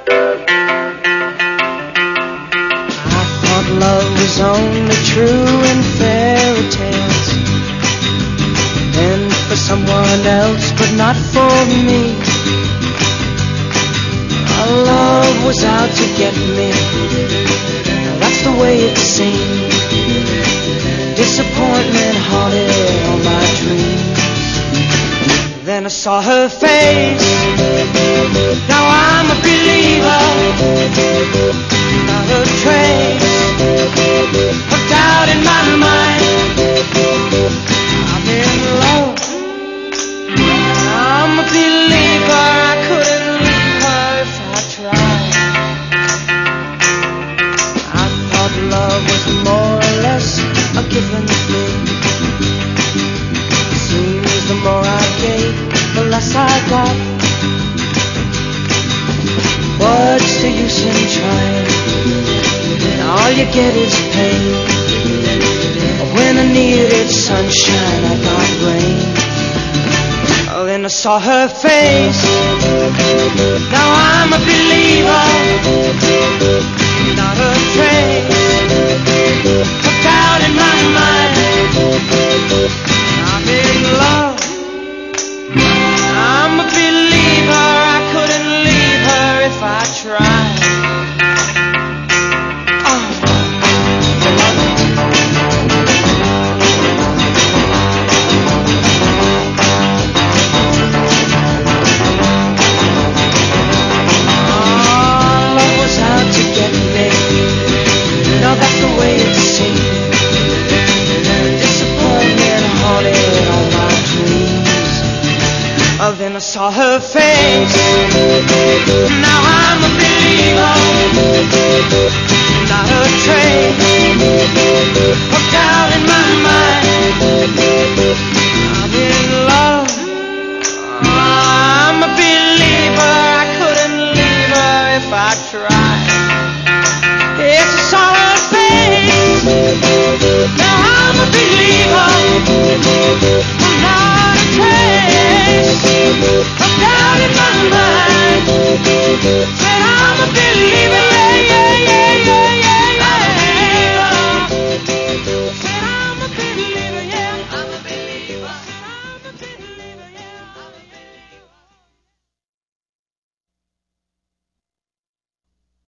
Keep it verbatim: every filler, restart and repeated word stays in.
I thought love was only true in fairy tales, and for someone else, but not for me. Our love was out to get me. That's the way it seemed. Disappointment haunted all my dreams. Then I saw her face. Now I'm a believer. Not a trace of doubt in my mind. I'm in love. I'm a believer. I couldn't leave her if I tried. I thought love was more or less a given thing. Seems the more I gave, the less I got. What's the use in trying? All you get is pain. When I needed sunshine, I got rain. Oh, then I saw her face. Now I'm a believer. Not a trace of doubt in my mind. I'm in love. I'm a believer. I couldn't leave her if I tried. That's the way it seemed. Disappointment haunted all my dreams. Oh, then I saw her face. Now I'm a believer. Not a trace of doubt in my mind. I'm in love. I'm a believer. I couldn't leave her if I tried. It's a solid face. Now I'm a believer. I'm not a trace of doubt in my mind. Said I'm a believer.